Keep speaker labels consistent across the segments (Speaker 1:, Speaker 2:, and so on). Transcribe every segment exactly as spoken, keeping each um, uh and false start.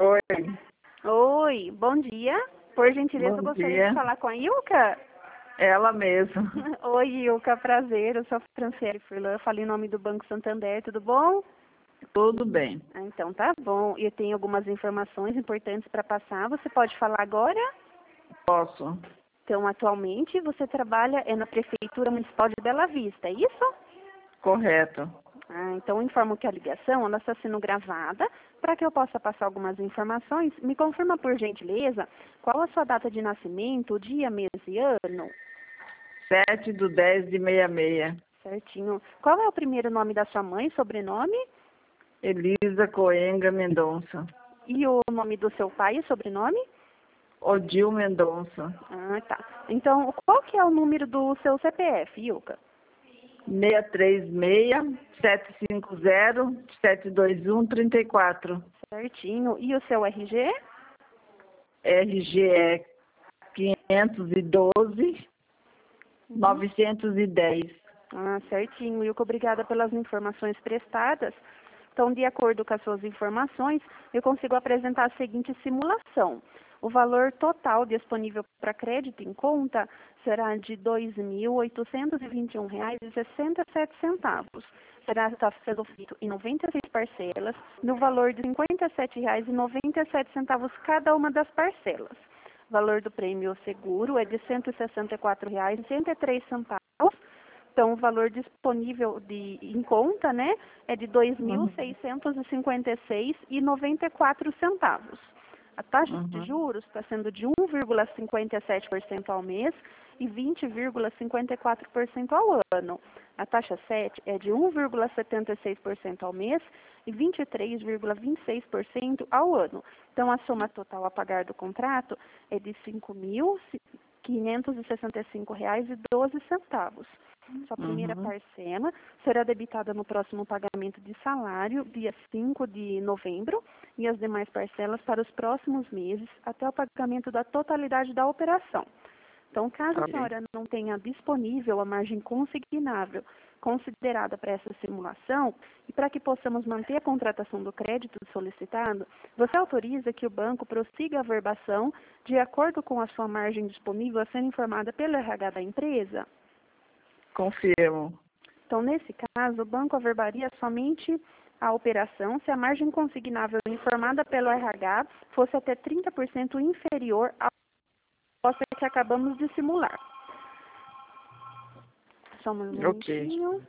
Speaker 1: Oi,
Speaker 2: Oi, bom dia. Por gentileza,
Speaker 1: bom
Speaker 2: gostaria
Speaker 1: dia.
Speaker 2: de falar com a Ilka.
Speaker 1: Ela mesma.
Speaker 2: Oi, Ilka, prazer. Eu sou a Franciele Furlan, falo em nome do Banco Santander, tudo bom?
Speaker 1: Tudo bem.
Speaker 2: Ah, então tá bom. Eu tenho algumas informações importantes para passar. Você pode falar agora?
Speaker 1: Posso?
Speaker 2: Então, atualmente, você trabalha é na Prefeitura Municipal de Bela Vista, é isso?
Speaker 1: Correto.
Speaker 2: Ah, então, informo que a ligação ela está sendo gravada. Para que eu possa passar algumas informações, me confirma, por gentileza, qual a sua data de nascimento, dia, mês e ano?
Speaker 1: Sete do dez de meia meia.
Speaker 2: Certinho. Qual é o primeiro nome da sua mãe, sobrenome?
Speaker 1: Elisa Coenga Mendonça.
Speaker 2: E o nome do seu pai e sobrenome?
Speaker 1: Odil Mendonça.
Speaker 2: Ah, tá. Então, qual que é o número do seu C P F, Ilka?
Speaker 1: seis três seis, sete cinco zero, sete dois um, três quatro.
Speaker 2: Certinho. E o seu R G?
Speaker 1: R G é quinhentos e doze, novecentos e dez.
Speaker 2: Ah, certinho. Ilka, obrigada pelas informações prestadas. Então, de acordo com as suas informações, eu consigo apresentar a seguinte simulação. O valor total disponível para crédito em conta será de dois mil oitocentos e vinte e um reais e sessenta e sete centavos. Será está sendo feito em noventa e seis parcelas, no valor de cinquenta e sete reais e noventa e sete centavos cada uma das parcelas. O valor do prêmio seguro é de cento e sessenta e quatro reais e sessenta e três centavos. Então, o valor disponível de, em conta, né, é de dois mil
Speaker 1: Uhum.
Speaker 2: seiscentos e cinquenta e seis reais e noventa e quatro centavos. A taxa de
Speaker 1: Uhum.
Speaker 2: juros está sendo de um vírgula cinquenta e sete por cento ao mês e vinte vírgula cinquenta e quatro por cento ao ano. A taxa sete é de um vírgula setenta e seis por cento ao mês e vinte e três vírgula vinte e seis por cento ao ano. Então, a soma total a pagar do contrato é de cinco mil quinhentos e sessenta e cinco reais e doze centavos. Sua primeira
Speaker 1: Uhum.
Speaker 2: parcela será debitada no próximo pagamento de salário, dia cinco de novembro, e as demais parcelas para os próximos meses, até o pagamento da totalidade da operação. Então, caso a
Speaker 1: Ok.
Speaker 2: senhora não tenha disponível a margem consignável considerada para essa simulação, e para que possamos manter a contratação do crédito solicitado, você autoriza que o banco prossiga a verbação de acordo com a sua margem disponível a ser informada pelo R H da empresa?
Speaker 1: Confirmo.
Speaker 2: Então, nesse caso, o banco averbaria somente a operação se a margem consignável informada pelo R H fosse até trinta por cento inferior à proposta que acabamos de simular. Só um
Speaker 1: Ok.
Speaker 2: momentinho.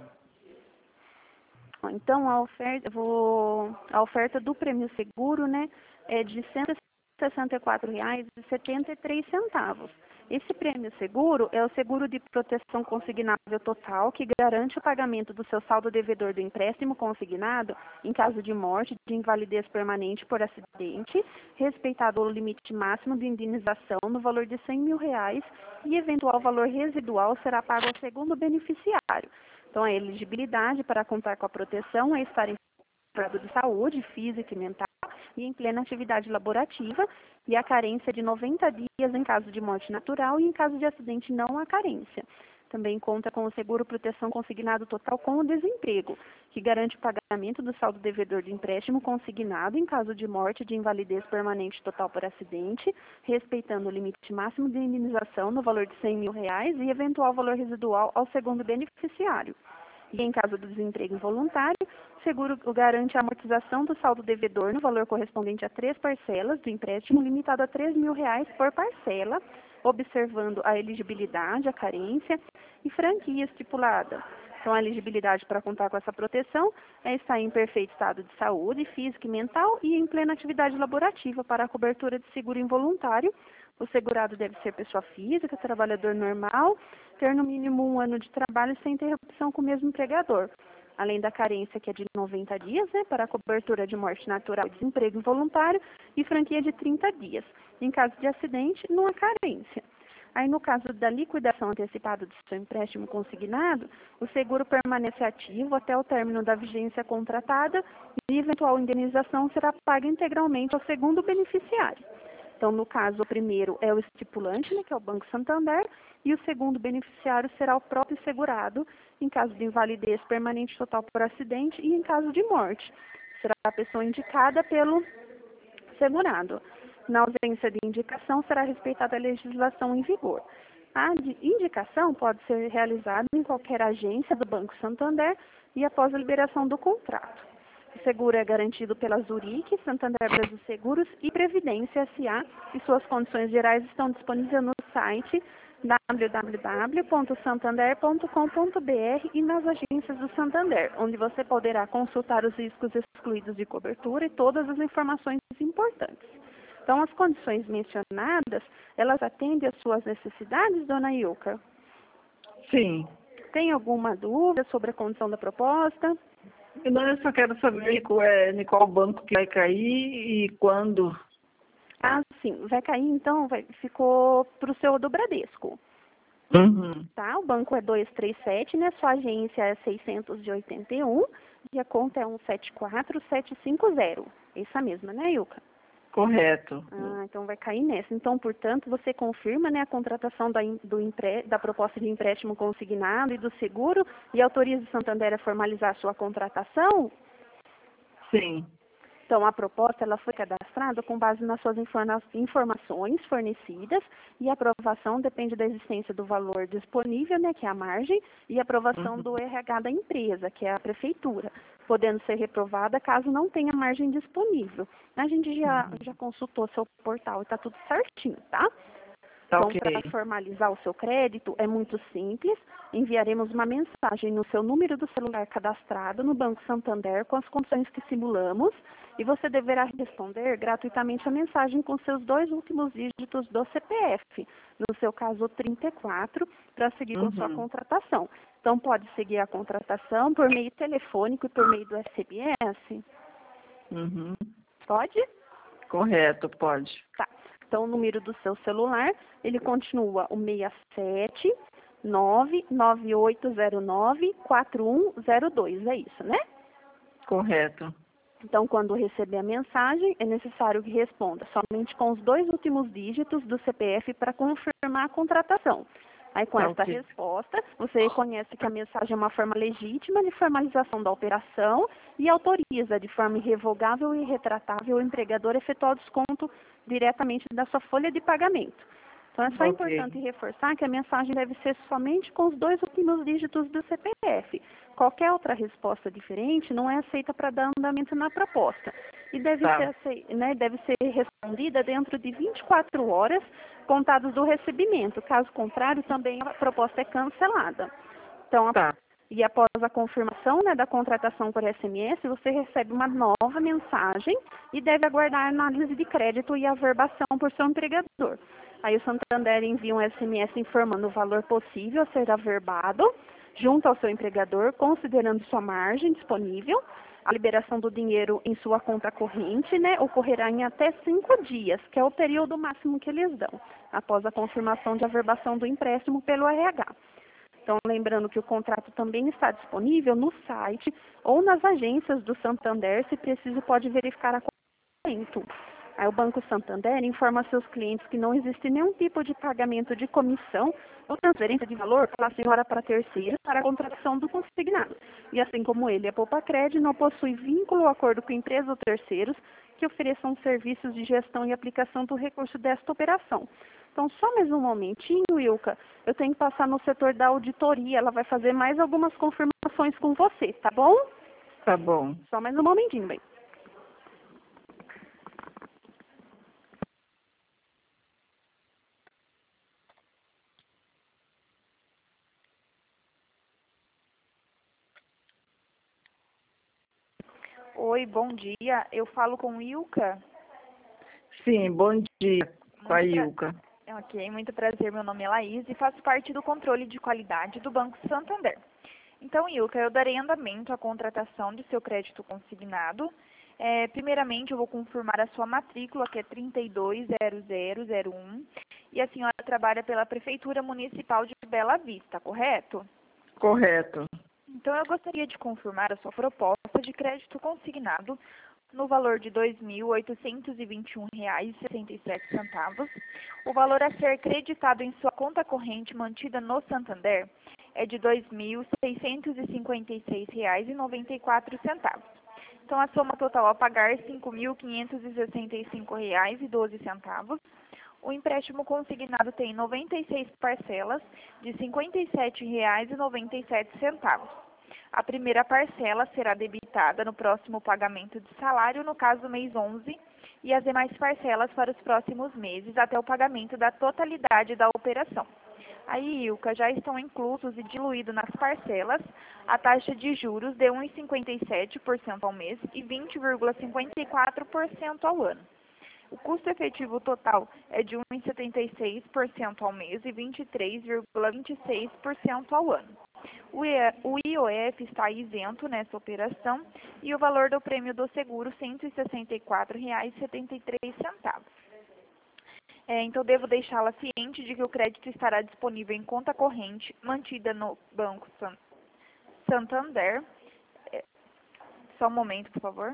Speaker 2: Então, a oferta, eu vou, a oferta do prêmio seguro, né, é de cento e sessenta e quatro reais e setenta e três centavos. Esse prêmio seguro é o seguro de proteção consignável total que garante o pagamento do seu saldo devedor do empréstimo consignado em caso de morte, de invalidez permanente por acidente, respeitado o limite máximo de indenização no valor de cem mil reais e eventual valor residual será pago ao segundo beneficiário. Então, a elegibilidade para contar com a proteção é estar em estado de saúde física e mental e em plena atividade laborativa, e a carência de noventa dias em caso de morte natural e em caso de acidente não há carência. Também conta com o seguro proteção consignado total com o desemprego, que garante o pagamento do saldo devedor de empréstimo consignado em caso de morte de invalidez permanente total por acidente, respeitando o limite máximo de indenização no valor de cem mil reais e eventual valor residual ao segundo beneficiário. E em caso do desemprego involuntário, o seguro garante a amortização do saldo devedor no valor correspondente a três parcelas do empréstimo, limitado a três mil reais por parcela, observando a elegibilidade, a carência e franquia estipulada. Então, a elegibilidade para contar com essa proteção é estar em perfeito estado de saúde, física e mental e em plena atividade laborativa para a cobertura de seguro involuntário. O segurado deve ser pessoa física, trabalhador normal, ter no mínimo um ano de trabalho sem interrupção com o mesmo empregador. Além da carência, que é de noventa dias, né, para a cobertura de morte natural e desemprego involuntário, e franquia de trinta dias. Em caso de acidente, não há carência. Aí, no caso da liquidação antecipada do seu empréstimo consignado, o seguro permanece ativo até o término da vigência contratada e eventual indenização será paga integralmente ao segundo beneficiário. Então, no caso, o primeiro é o estipulante, né, que é o Banco Santander, e o segundo beneficiário será o próprio segurado, em caso de invalidez permanente total por acidente e em caso de morte. Será a pessoa indicada pelo segurado. Na ausência de indicação, será respeitada a legislação em vigor. A indicação pode ser realizada em qualquer agência do Banco Santander e após a liberação do contrato. O seguro é garantido pela Zurique, Santander Brasil Seguros e Previdência S A e suas condições gerais estão disponíveis no site w w w ponto santander ponto com ponto b r e nas agências do Santander, onde você poderá consultar os riscos excluídos de cobertura e todas as informações importantes. Então, as condições mencionadas, elas atendem às suas necessidades, dona Ilka?
Speaker 1: Sim.
Speaker 2: Tem alguma dúvida sobre a condição da proposta?
Speaker 1: Não, eu só quero saber qual é, em qual banco que vai cair e quando.
Speaker 2: Ah, sim. Vai cair, então, vai, ficou para o seu do Bradesco.
Speaker 1: Uhum.
Speaker 2: Tá? O banco é duzentos e trinta e sete, né? Sua agência é seiscentos e oitenta e um e a conta é cento e setenta e quatro, setecentos e cinquenta. Essa mesma, né, Ilka?
Speaker 1: Correto.
Speaker 2: Ah, então vai cair nessa. Então, portanto, você confirma, né, a contratação da, do empre, da proposta de empréstimo consignado e do seguro e autoriza o Santander a formalizar a sua contratação?
Speaker 1: Sim.
Speaker 2: Então, a proposta ela foi cadastrada com base nas suas informa informações fornecidas e a aprovação depende da existência do valor disponível, né, que é a margem, e a aprovação
Speaker 1: Uhum.
Speaker 2: do R H da empresa, que é a prefeitura, podendo ser reprovada caso não tenha margem disponível. A gente já,
Speaker 1: Uhum.
Speaker 2: já consultou seu portal e está tudo certinho, tá?
Speaker 1: Tá
Speaker 2: Então,
Speaker 1: ok.
Speaker 2: para formalizar o seu crédito, é muito simples. Enviaremos uma mensagem no seu número do celular cadastrado no Banco Santander com as condições que simulamos e você deverá responder gratuitamente a mensagem com seus dois últimos dígitos do C P F, no seu caso trinta e quatro, para seguir com sua
Speaker 1: Uhum.
Speaker 2: contratação. Então, pode seguir a contratação por meio telefônico e por meio do S M S?
Speaker 1: Uhum.
Speaker 2: Pode?
Speaker 1: Correto, pode.
Speaker 2: Tá. Então, o número do seu celular, ele continua o seis sete nove nove oito zero nove quatro um zero dois, é isso, né?
Speaker 1: Correto.
Speaker 2: Então, quando receber a mensagem, é necessário que responda somente com os dois últimos dígitos do C P F para confirmar a contratação. Aí, com
Speaker 1: Tá
Speaker 2: esta
Speaker 1: ok.
Speaker 2: resposta, você reconhece que a mensagem é uma forma legítima de formalização da operação e autoriza de forma irrevogável e retratável o empregador a efetuar o desconto diretamente da sua folha de pagamento. Então, é só
Speaker 1: Ok.
Speaker 2: importante reforçar que a mensagem deve ser somente com os dois últimos dígitos do C P F. Qualquer outra resposta diferente não é aceita para dar andamento na proposta. E deve,
Speaker 1: Tá.
Speaker 2: ser, acei- né, deve ser respondida dentro de vinte e quatro horas contados do recebimento. Caso contrário, também a proposta é cancelada. Então, a-
Speaker 1: Tá.
Speaker 2: e após a confirmação, né, da contratação por S M S, você recebe uma nova mensagem e deve aguardar a análise de crédito e averbação por seu empregador. Aí o Santander envia um S M S informando o valor possível a ser averbado junto ao seu empregador, considerando sua margem disponível. A liberação do dinheiro em sua conta corrente, né, ocorrerá em até cinco dias, que é o período máximo que eles dão, após a confirmação de averbação do empréstimo pelo R H. Então, lembrando que o contrato também está disponível no site ou nas agências do Santander, se preciso pode verificar a pagamento. Aí o Banco Santander informa seus clientes que não existe nenhum tipo de pagamento de comissão ou transferência de valor pela senhora para terceiros para a contratação do consignado. E assim como ele, a Poupa-Cred não possui vínculo ou acordo com empresas ou terceiros que ofereçam serviços de gestão e aplicação do recurso desta operação. Então, só mais um momentinho, Ilka. Eu tenho que passar no setor da auditoria. Ela vai fazer mais algumas confirmações com você, tá bom?
Speaker 1: Tá bom.
Speaker 2: Só mais um momentinho, bem.
Speaker 3: Oi, bom dia. Eu falo com Ilka.
Speaker 1: Sim, bom dia, com a
Speaker 3: Muito pra-
Speaker 1: Ilka.
Speaker 3: Ok, muito prazer. Meu nome é Laís e faço parte do controle de qualidade do Banco Santander. Então, Ilka, eu darei andamento à contratação de seu crédito consignado. É, primeiramente, eu vou confirmar a sua matrícula, que é trinta e dois zero zero zero um, e a senhora trabalha pela Prefeitura Municipal de Bela Vista, correto?
Speaker 1: Correto.
Speaker 3: Então, eu gostaria de confirmar a sua proposta de crédito consignado no valor de dois mil oitocentos e vinte e um reais e sessenta e sete centavos. O valor a ser creditado em sua conta corrente mantida no Santander é de dois mil seiscentos e cinquenta e seis reais e noventa e quatro centavos. Então, a soma total a pagar é cinco mil quinhentos e sessenta e cinco reais e doze centavos. O empréstimo consignado tem noventa e seis parcelas de cinquenta e sete reais e noventa e sete centavos. A primeira parcela será debitada no próximo pagamento de salário, no caso do mês onze, e as demais parcelas para os próximos meses, até o pagamento da totalidade da operação. Aí, Ilka, já estão inclusos e diluídos nas parcelas a taxa de juros de um vírgula cinquenta e sete por cento ao mês e vinte vírgula cinquenta e quatro por cento ao ano. O custo efetivo total é de um vírgula setenta e seis por cento ao mês e vinte e três vírgula vinte e seis por cento ao ano. O I O F está isento nessa operação e o valor do prêmio do seguro cento e sessenta e quatro reais e setenta e três centavos. É, então, devo deixá-la ciente de que o crédito estará disponível em conta corrente mantida no Banco Santander. É, só um momento, por favor.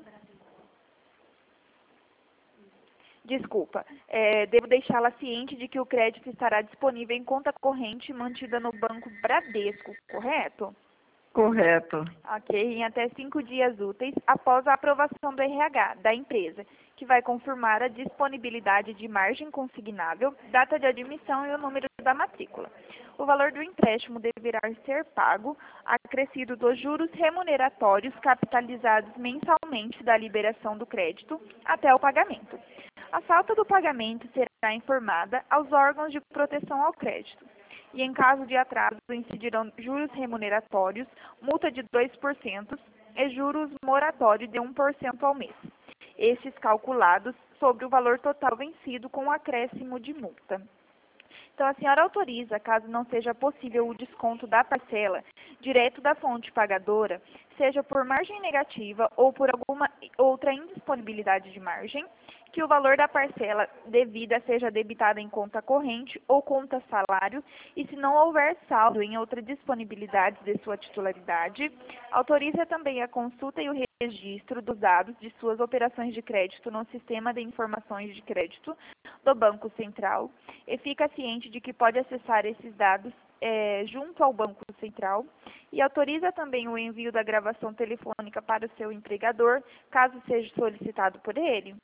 Speaker 3: Desculpa, é, devo deixá-la ciente de que o crédito estará disponível em conta corrente mantida no Banco Bradesco, correto?
Speaker 1: Correto.
Speaker 3: Ok, em até cinco dias úteis após a aprovação do R H da empresa, que vai confirmar a disponibilidade de margem consignável, data de admissão e o número da matrícula. O valor do empréstimo deverá ser pago, acrescido dos juros remuneratórios capitalizados mensalmente da liberação do crédito até o pagamento. A falta do pagamento será informada aos órgãos de proteção ao crédito. E em caso de atraso, incidirão juros remuneratórios, multa de dois por cento e juros moratórios de um por cento ao mês. Estes calculados sobre o valor total vencido com o acréscimo de multa. Então, a senhora autoriza, caso não seja possível o desconto da parcela direto da fonte pagadora, seja por margem negativa ou por alguma outra indisponibilidade de margem, que o valor da parcela devida seja debitada em conta corrente ou conta salário, e se não houver saldo em outra disponibilidade de sua titularidade, autoriza também a consulta e o registro dos dados de suas operações de crédito no Sistema de Informações de Crédito do Banco Central, e fica ciente de que pode acessar esses dados é, junto ao Banco Central, e autoriza também o envio da gravação telefônica para o seu empregador, caso seja solicitado por ele?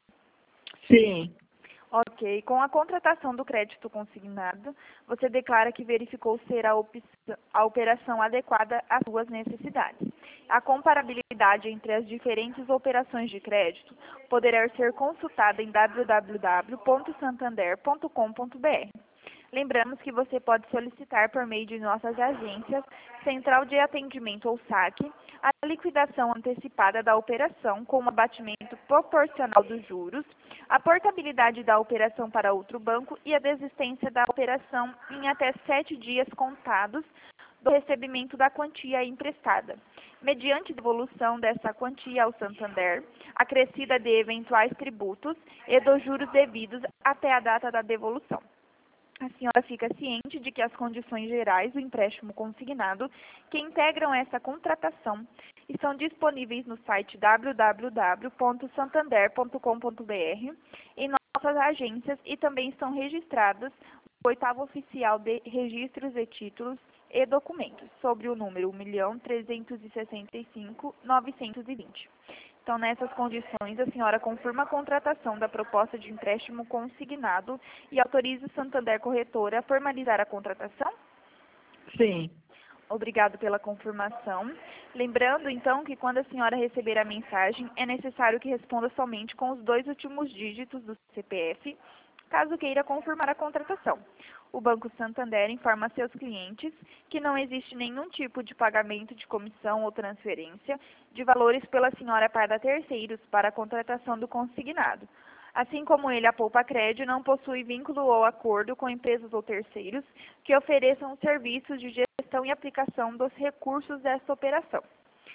Speaker 1: Sim.
Speaker 3: Ok. Com a contratação do crédito consignado, você declara que verificou ser a, a operação adequada às suas necessidades. A comparabilidade entre as diferentes operações de crédito poderá ser consultada em w w w ponto santander ponto com ponto b r. Lembramos que você pode solicitar por meio de nossas agências, Central de Atendimento ou saque, a liquidação antecipada da operação com um abatimento proporcional dos juros, a portabilidade da operação para outro banco e a desistência da operação em até sete dias contados do recebimento da quantia emprestada, mediante devolução dessa quantia ao Santander, acrescida de eventuais tributos e dos juros devidos até a data da devolução. A senhora fica ciente de que as condições gerais do empréstimo consignado que integram essa contratação estão disponíveis no site w w w ponto santander ponto com ponto b r, em nossas agências, e também estão registradas no oitavo oficial de registros de títulos e documentos, sobre o número um milhão trezentos e sessenta e cinco mil novecentos e vinte. Então, nessas condições, a senhora confirma a contratação da proposta de empréstimo consignado e autoriza o Santander Corretora a formalizar a contratação?
Speaker 1: Sim.
Speaker 3: Obrigado pela confirmação. Lembrando, então, que quando a senhora receber a mensagem, é necessário que responda somente com os dois últimos dígitos do C P F, caso queira confirmar a contratação. O Banco Santander informa a seus clientes que não existe nenhum tipo de pagamento de comissão ou transferência de valores pela senhora para terceiros para a contratação do consignado. Assim como ele, a Poupa Crédito não possui vínculo ou acordo com empresas ou terceiros que ofereçam serviços de gestão e aplicação dos recursos dessa operação.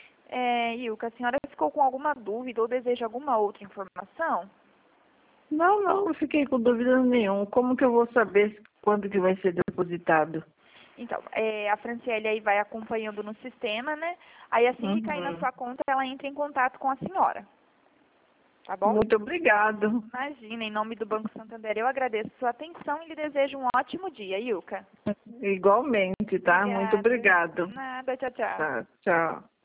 Speaker 3: É, Ilka, a senhora ficou com alguma dúvida ou deseja alguma outra informação?
Speaker 1: Não, não, não fiquei com dúvida nenhuma. Como que eu vou saber quando que vai ser depositado?
Speaker 3: Então, é, a Franciele aí vai acompanhando no sistema, né? Aí assim que cair na
Speaker 1: Uhum.
Speaker 3: sua conta, ela entra em contato com a senhora. Tá bom?
Speaker 1: Muito obrigado.
Speaker 3: Imagina, em nome do Banco Santander, eu agradeço a sua atenção e lhe desejo um ótimo dia, Ilka.
Speaker 1: Igualmente, tá? Muito
Speaker 3: Obrigada.
Speaker 1: obrigado.
Speaker 3: Nada, tchau, tchau.
Speaker 1: Tá, tchau.